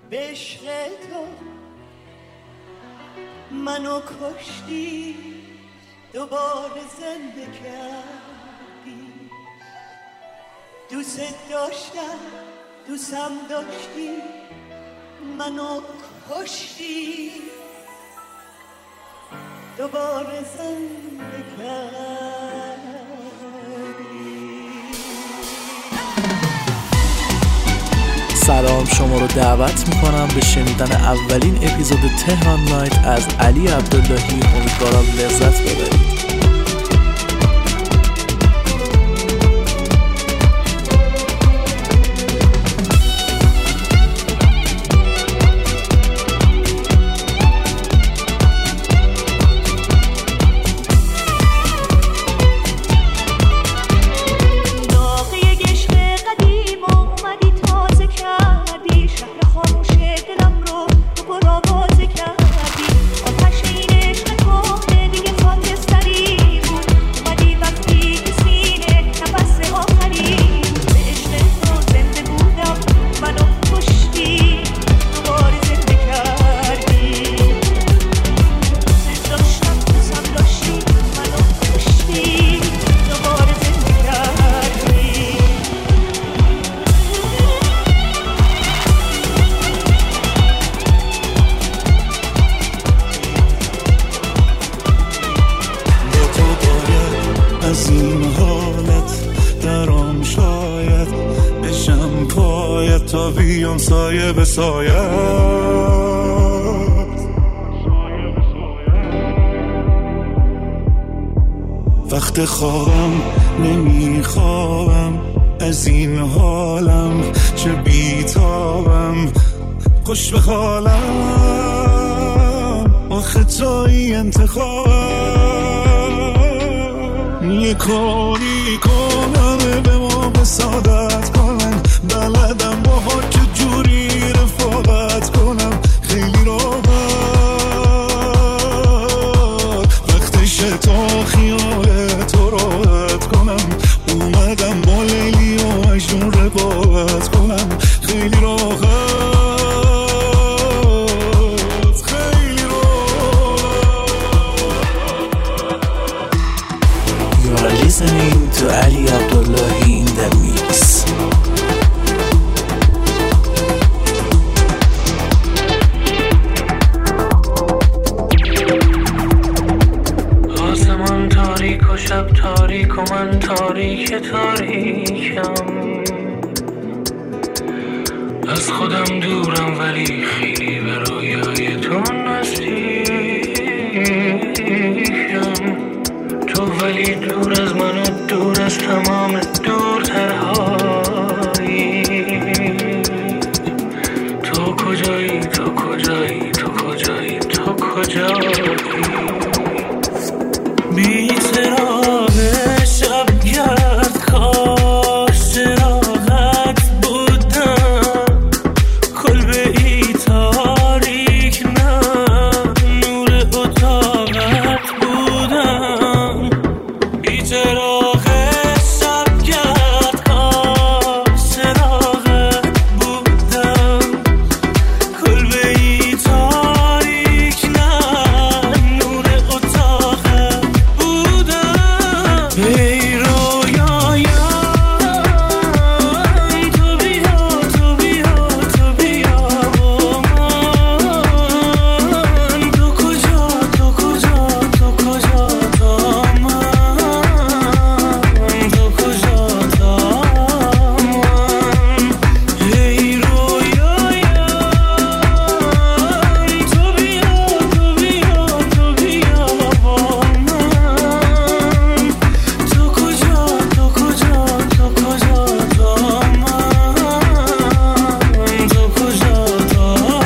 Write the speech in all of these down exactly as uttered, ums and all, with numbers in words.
به عشق تو منو کشتی، دوباره زنده کردی. دوست داشتم، دوستم داشتی، منو کشتی، دوباره زنده کردی. سلام، شما رو دعوت میکنم به شنیدن اولین اپیزود تهران نایت از علی عبداللهی. امیدوارم لذت ببرید. تا بیام سایه به سایه، وقت خوابم نمیخوابم، از این حالم چه بیتابم، خوش به حالم آخه توی انتخابم. یه کاری کنم به ما بسادت کنم، بلدم با ها که جوری رفاقت کنم، خیلی راحت وقتش تا خیال تو راحت کنم، اومدم با لیلی و مجنون رباعت کنم، خیلی راحت خیلی راحت. You are listening to Ali Abdullahi in the mix. شب تاریک و من تاریک تاریکم، از خودم دورم ولی خیلی به رویای تو نزدیکم، تو ولی دور از من و دور از تمام دورترهایی. تو کجایی تو کجایی تو کجایی تو کجایی بی چراغ شب گرد، کاش چراغت بودم، کلبه ای تاریک نه نور اتاقت بودم. بی چراغ شب گرد، کاش چراغت بودم، کلبه ای تاریک نه نور اتاقت بودم. ای رویایم تو بیا تو بیا تو بیا با من، تو کجا تو کجا تو کجا تا من، تو کجا تا من. ای رویایم تو بیا تو بیا تو بیا با من، تو کجا تو کجا تو کجا تا من، تو کجا تا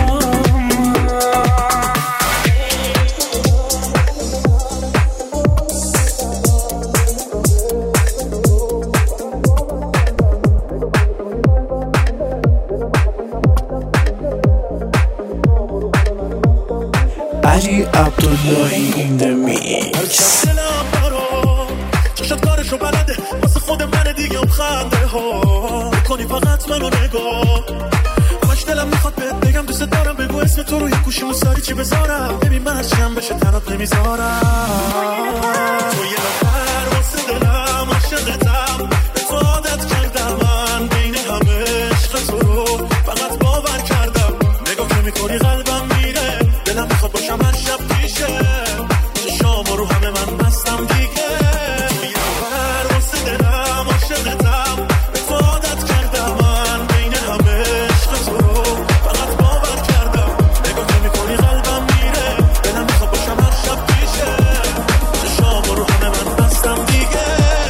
Ali Abdullahi in the mix. دلم برا چشت کارشو بلده، واسه خود من دیگه هم خنده ها کنی، فقط منو نگاه. همش دلم میخواد بهت بگم دلم دوست دارم بگو اسم تو رو یه گوشی موساری چی بذارم ببین من هرچیم بشه تنات نمیذارم تو یه نفر واسه دلم عاشقتم به تو عادت کردم من بین همه عشق تو رو فقط باور کردم نگاه که میکنی قلبم میره دلم میخواد باشم هر شب پیشه شام رو همه من بستم دیگه تو یه نفر واسه دلم عاشقتم به تو عادت کردم من بین همه عشق تو رو فقط باور کردم نگاه که میکنی قلبم میره دلم میخواد باشم هر شب پیشه شام رو همه من بستم دیگه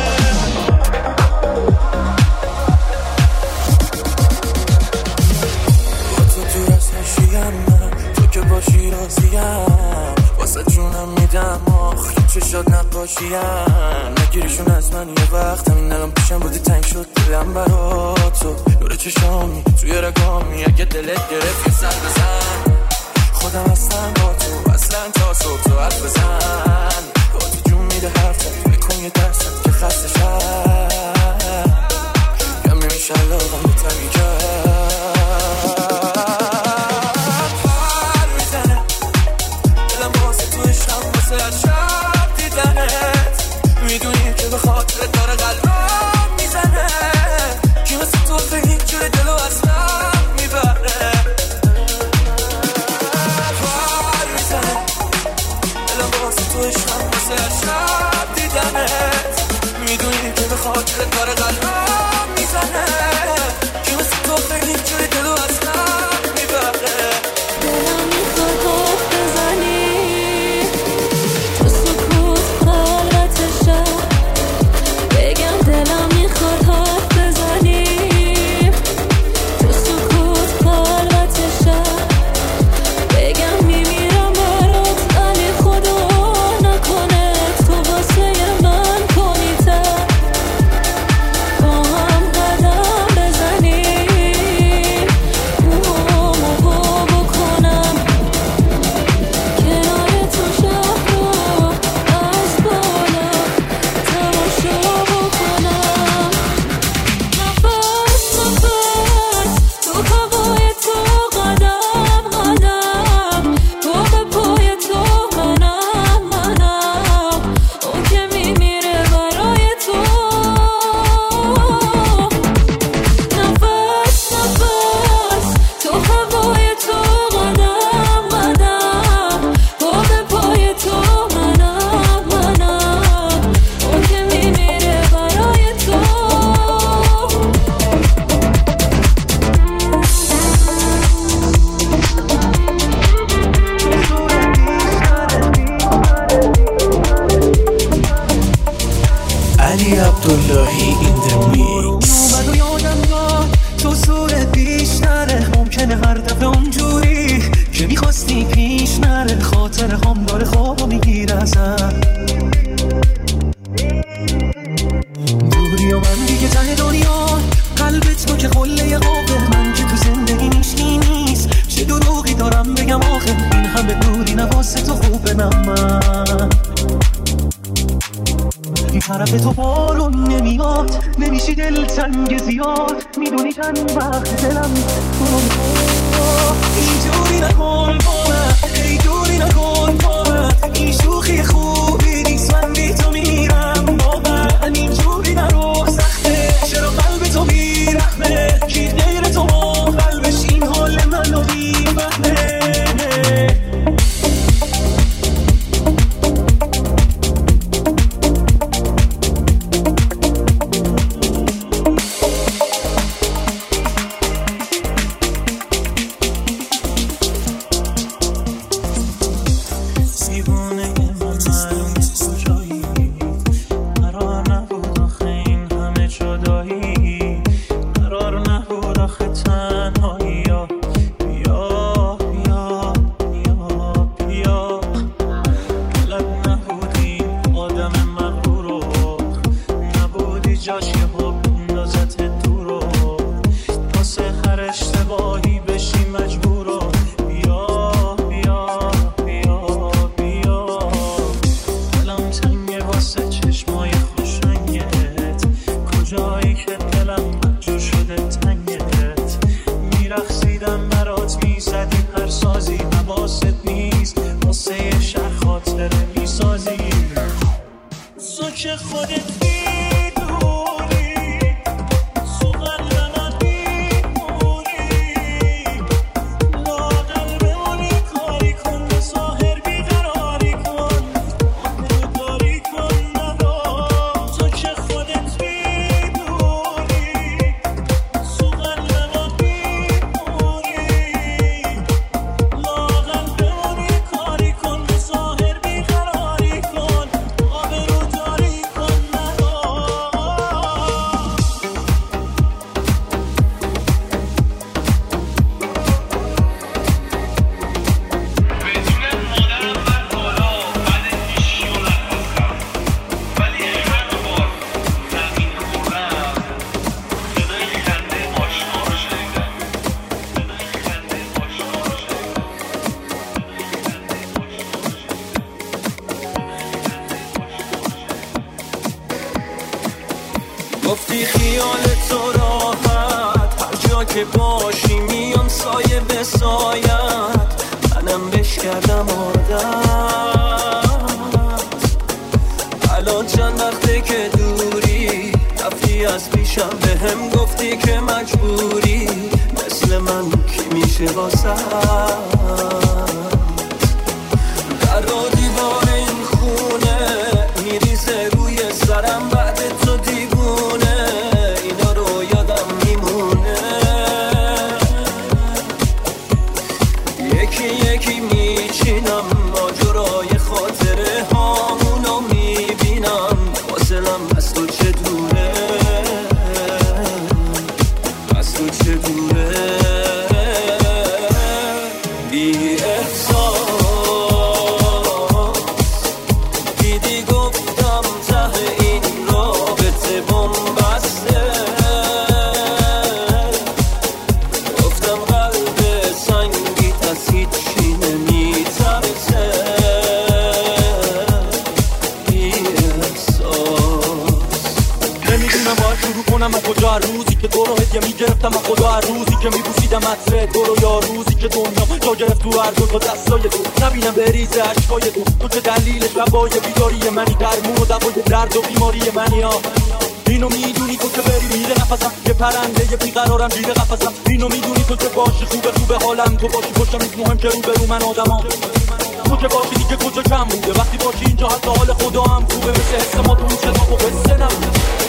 با تو تو رسنشیم من تو که باشی راضیم واسه جونم میدم آخ چه شد نباشیم نگیریشون از من یه وقت همین الان پیشم بودی تنگ شد دلم برا تو نور چشامی توی رگامی اگه دلت گرفت یه سر بزن خودم هستم با تو اصلا تا صبح تو حرف بزن با تو جون میده حرفت بکن یه درست که خسته شد کم نمیشه لاغم بتر میگم پر میزنه دلم واسه تو عشقم واسه هر شب دیدنت میدونی که به خاطر داره قلبم میزنه که مثل تو به هیچ جور دلو اصلا میبره پر میزنه دلم واسه تو عشقم واسه هر شب دیدنت میدونی که به خاطر داره قلبم میزنه که مثل تو به هیچ جور دلو اصلا میبره دلم میخواد حرف بزنی تو سکوت خلوتشه بگم دلم میخواد حرف بزنی تو سکوت خلوتشه بگم میمیرم برات ولی خدا نکنه تو واسه من کنیته با هم قدم بزنیم مومو بکنم کنار تو شهر رو از بالا تماشا بکنم نفس نفس تو هوای تو قدم قدم تو به پای تو منم منم اون که میمیره برای تو نفس نفس تو هوای تو قدم قدم تو به پای تو منم منم اون که میمیره برای تو علی عبداللهی این the mix. اومد و یادم داد تو صورت بیشتره ممکنه هر دفعه اونجوری که میخواستی پیش نره خاطر هم داره خواب میگیره ازم دوری و من دیگه ته دنیا قلبت تو که قله قابه من که تو زندگی نیشکی نیست چه دروغی دارم بگم آخه این همه دوری نواسه تو خوبه من این طرف تو بارون نمیاد نمیشی دل تنگ زیاد میدونی چند وقت دلم تو رو میخواد اینجوری نکن با من ای دوری نکن با من این شوخی خوبی نیست من بی تو میرم با من اینجوری نرو سخته چرا قلب تو بیرحمه کی غیر تو قلبش این حال منو بیفهمه که باشی میام سایه به سایت، منم بش کردم عادت. الان چند وقته که دوری، رفتی از پیشم به هم گفتی که مجبوری، مثل من کی میشه واسه در و دیوار این خونه میریزه روی سرم بعد تو دیوونه، اینا رو یادم میمونه. یکی یکی میچینم ماجرای خاطره هامونو میبینم، فاصلم از تو چه دوره، از تو چه دوره. بی احساس دیدی گفتم ته این رابطه بنبسته، گفتم قلب سنگیت از هیچی نمیترسه. بی احساس نمیدونم باید شروع کنم از کجا، هر روزی که تو رو هدیه میگرفتم از خدا، هر روزی که میبوسیدم عطر تو رو، یا روزی که دنیا جا گرفت تو هر دو تا دستای تو، نبینم بریزه عشقای تو. تو چه دلیل شبای بیداری منی، درمون و دوای درد و بیماری منی ها. اینو میدونی تو که بری میره نفسم، یه پرنده یه بیقرارم زیر قفسم. اینو میدونی تو که باشی خوبه خوبه حالم، تو باشی پشتم نیست مهم که رو برو من آدمام. تو که باشی دیگه کجا کم بوده، وقتی باشی اینجا حتی حال خدا هم خوبه، مثل حس ما تو اون چشم و قصه نبوده.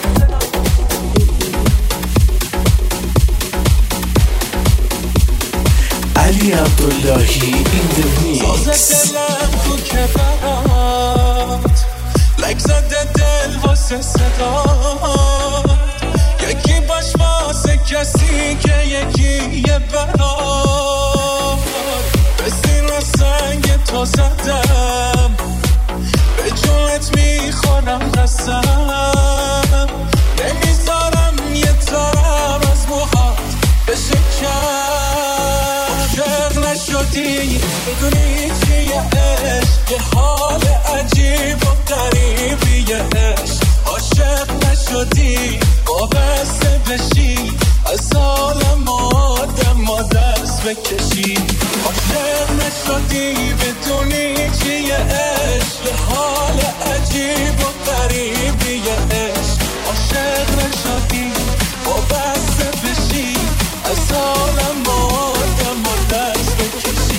علی عبداللهی این the mix. سازه دلم تو کفرات، لک زده دل واسه صدات، یکی باش واسه کسی که یکی یه برات. به سینه سنگ تو زدم، به جونت میخورم قسم، نمیذارم یه تارم از موهات بشه کم. عاشق نشدی بدونی چیه عشق، یه حال عجیب و غریبیه عشق. عاشق نشدی وابسته بشی، از عالم آدم و دست بکشی. عاشق نشدی بدونی چیه عشق، یه حال عجیب و غریبیه عشق. عاشق نشدی وابسته بشی، از عالم آدم و دست بکشی.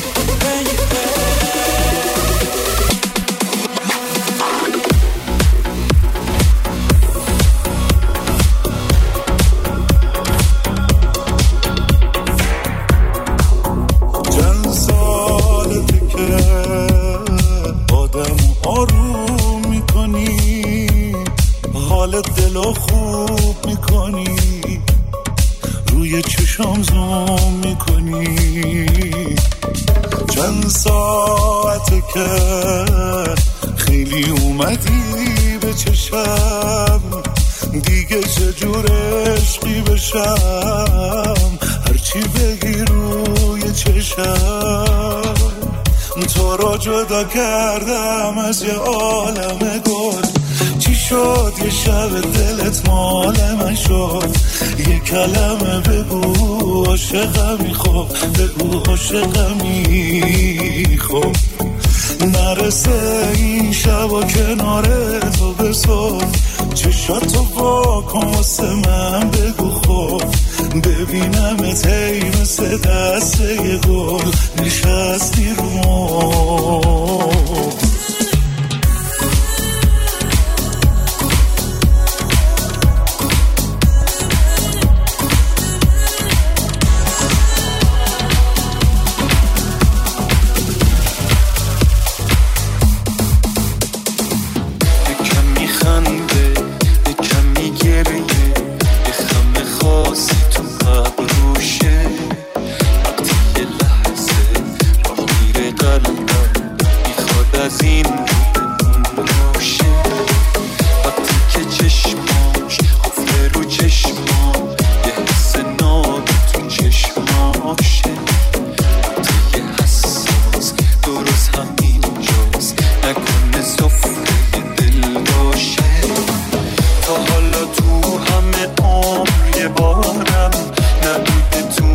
چند سالته که آدم آروم میکنی، حال دلو خوب میکنی، روی چشام زوم میکنی. چند ساعته که خیلی اومدی به چشم، دیگه چجور عشقی بشم، هرچی بگی روی چشم. تو را جدا کردم از یه عالم گل، چی شد یه شب دلت مال من شد، یه کلمه بگو عاشقمی، خب بگو عاشقمی، خب نرسه این شب و کنار تو بسوف، چشاتو با کن واسه من بگو خب، ببینم تی مثل دسته یه گل نشستی رو مفت. تا حالا تو همه عمر یه بارم نبوده تو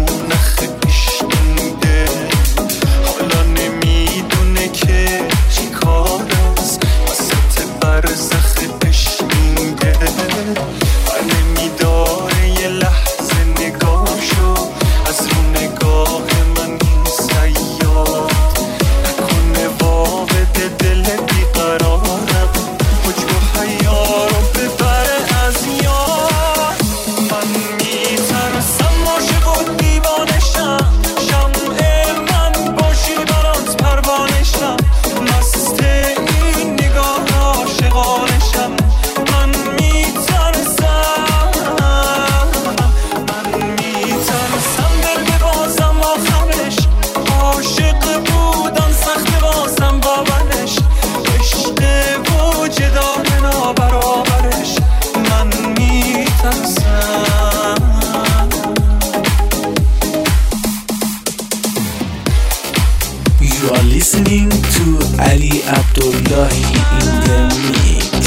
You are listening to Ali Abdullahi in the mix.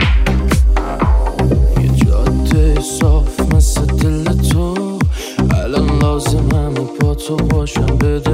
یه جاده صاف مثل دل تو، الان لازم همه با تو باشم. بده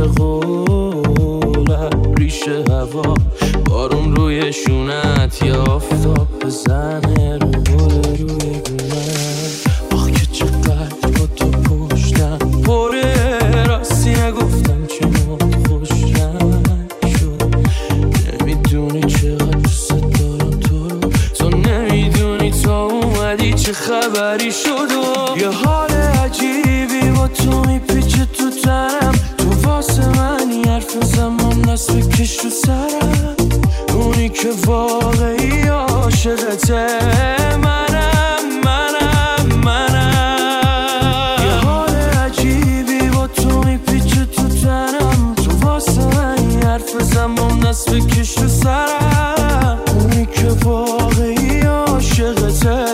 قولم ریشه هوا، بارون روی شونت یا آفتاب بزنه رو گل روی گونت. آخ که چقدر با تو پشتم پره، راستی نگفتم چه موقع خوشم شد. نمیدونی چقدر دوست دارم تو رو، تو نمیدونی تا اومدی چه خبری شد. یه حال عجیبی با تو میپیچه تو تنم، تو واسه منی حرف زمان دست بکش تو سرم. اونی که واقعی عاشقته منم منم منم. یه حال عجیبی با تو میپیچه تو تنم، تو واسه منی حرف زمان دست بکش تو سرم. اونی که واقعی عاشقته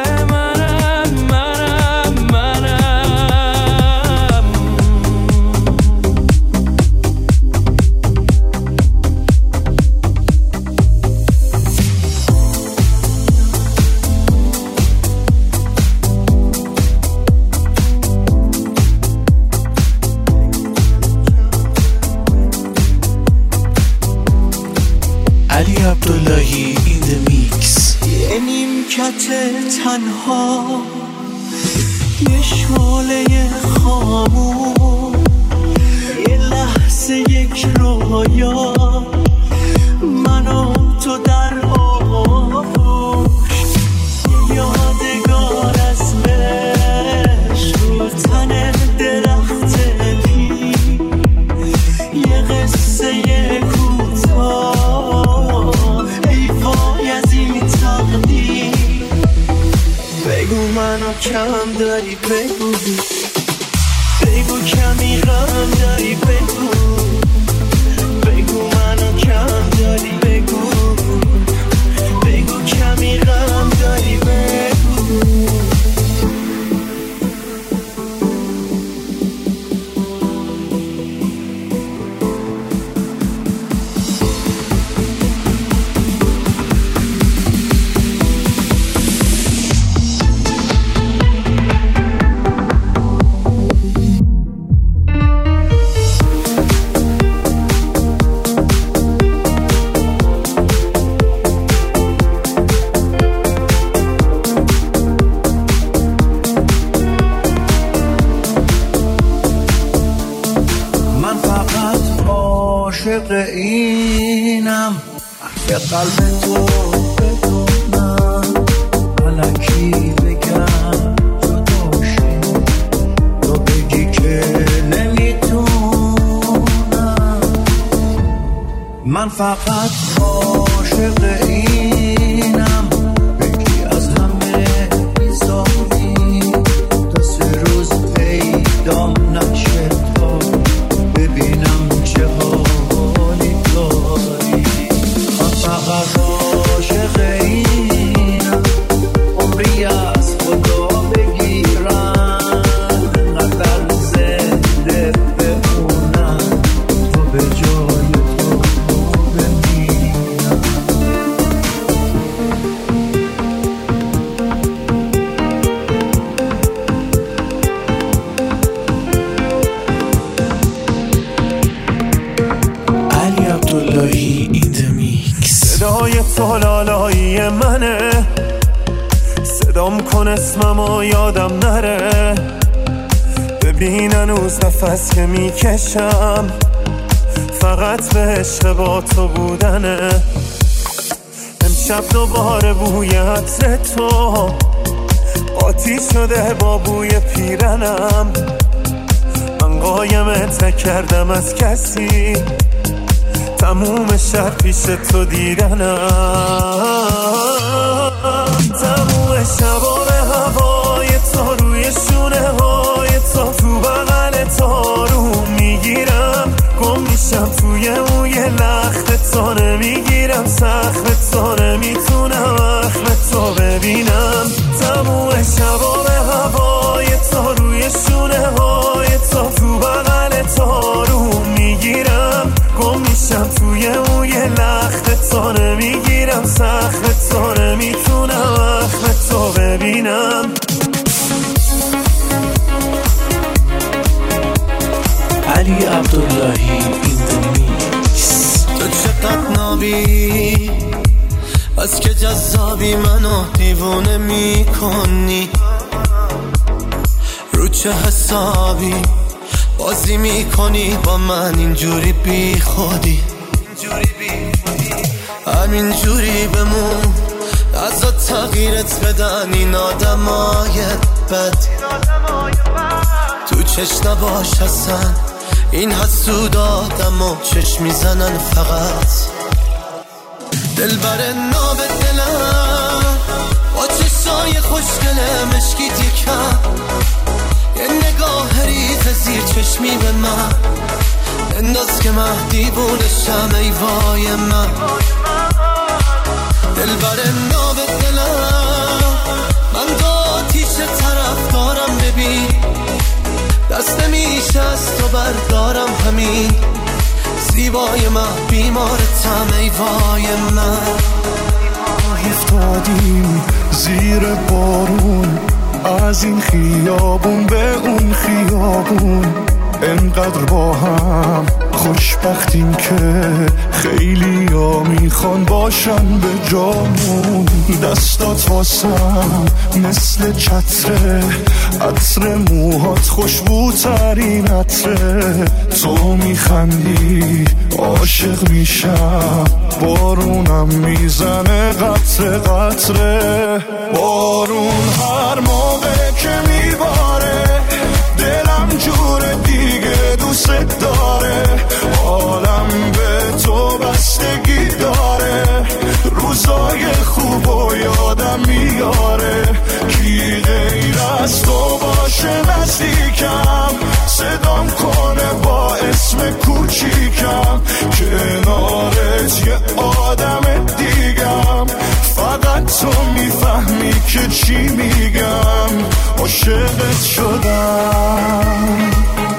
Ali Abdullahi in the mix. یه نیمکت تنها، یه شعله خاموش، یه لحظه یک رویا، من و تو در آغوش. یادگار از عشق رو تن درخت پیر، یه قصه کوتاه، ای وای از این تقدیر. بگو منو کم داری، بگو بگو کمی غم داری، بگو بگو منو کم داری، بگو بگو کمی غم داری، بگو. عاشق اینم، به قلب تو بدونم، الکی بگم جدا شیم، تو بگی که نمیتونم. من فقط عاشق اینم، بگی از همه بیزاری، تا سه روز پیدام نشه تا ببینم چه حالی داری. من فقط عاشق اینم، عمری از خدا بگیرم، نقدر زنده بمونم، تو به جای تو بمیرم. Ali Abdullahi in the mix. صدای تو لالایی منه، صدام کن اسممو یادم نره. ببین هنوز نفس که میکشم، فقط به عشق با تو بودنه. امشب دوباره بوی عطر تو قاطی شده با بوی پیرنم. من قایمت نکردم از کسی، تموم شب پیش تو دیدنم. تموم شبا به هوای تو، روی شونه های تو، تو بغل تو رو میگیرم. گم میشم توی موی لخت تو، نمیگیرم سخت تو، نمیتونم اخم تو ببینم. تموم شبا به هوای تو، روی شونه های تو، تو بغل تو رو میگیرم. گم میشم علی عبداللهی این د میکس. تو چقدر نابی از که جذابی منو دیوونه میکنی، رو چه حسابی بازی میکنی با من اینجوری بی خودی، همین جوری بمون ازت تغییرت بدن این آدمای بد، تو چشم نباش حسن این حسود آدم و چشم میزنن فقط. دل بر ناب دلم با چشای خوشگله مشکی دیکم، یه نگاه ریز زیر چشمی به من انداز که من دیوونشم ای وای من. دل بر ناب دلم من دو آتیش طرف دارم، ببین دست نمیشه از تو بردارم، همین زیبای من بیمارتم ای وای من. افتادیم زیر بارون از این خیابون به اون خیابون، انقدر با هم خوشبختیم که خیلی ها میخوان باشن به جامون. دستات واسم مثل چتره، عطر موهات خوشبوترین عطره، تو میخندی عاشق میشم، بارونم میزنه قطره قطره. بارون هر موقع که میباره دلم جور دیگه دوست داره، عالم به تو بستگی داره، روزای خوب و یادم میاره، کی غیر از تو باشه نزدیکم، صدام کنه با اسم کوچیکم، کنارت یه آدم دیگم، فقط تو میفهمی که چی میگم، عاشقت شدم.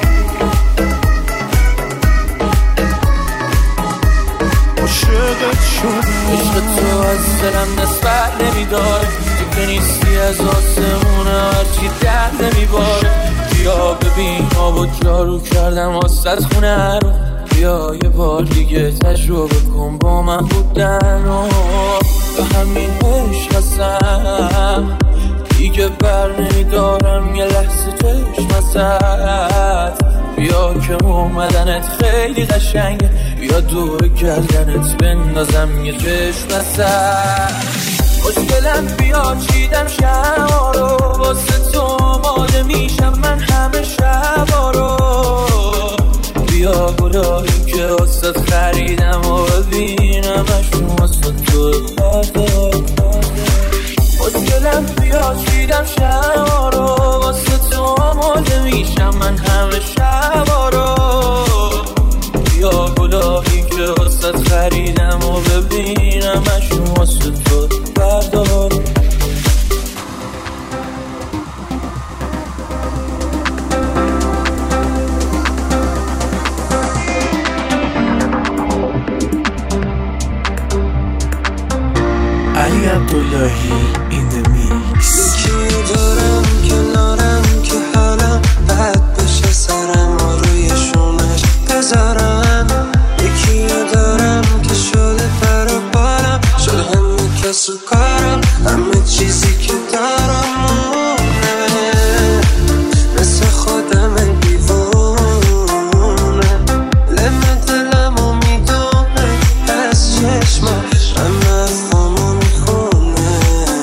عشق تو از دلم نسبت نمیداره، تو که نیستی از آسمون هرچی در نمیباره. بیا ببین آب و جارو کردم واسط خونه رو، بیا یه بار دیگه تجربه کن با من بودن و به همین عشق هستم دیگه بر نمیدارم یه لحظه چشم ازت. بیا که اومدنت خیلی قشنگه، بیا دور گردنت بندازم یه چشم ازت. خوشگلم بیا چیدم شبا رو واسه تو آماده میشم من همه شبا رو، بیا گلایی که واسه خریدم و ببینم اشون واسه تو بردار. خوشگلم بیا چیدم شبا رو واسه تو آماده میشم من همه شبا رو، بیا گلایی که واسه خریدم و ببینم اشون واسه تو بردار. علی عبداللهی این د میکس. یکی دارم کنارم که حالم بد بشه سرم و روی شونش بذارم، یکی دارم که شده پر و بارم، شده همه کس و کارم، همه چیزی که دارم مونه مثل خودم دیوونه، لمه دلم و میدونه از چشماش همه افهامو میخونه،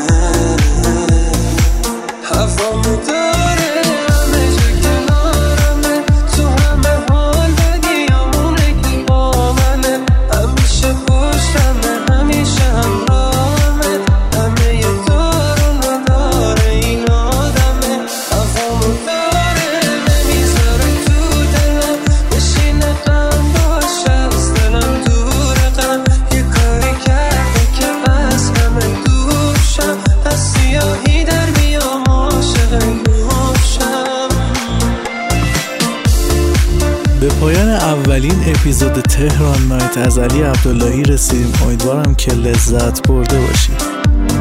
هفامو داره همه جا کنارمه، تو همه حال بدیامونه که با منه، همیشه پشتمه همیشه همراهمه، همه یه دارو نداره این آدمه، هفامو داره نمیذاره تو دلم بشینه غم باشه از دلم دوره غم، یه کاری کرده که بس همه دوشم از سیاهی در بیام عاشق نوشم. به پایان اولین اپیزود تهران نایت از علی عبداللهی رسیدیم. امیدوارم که لذت برده باشید.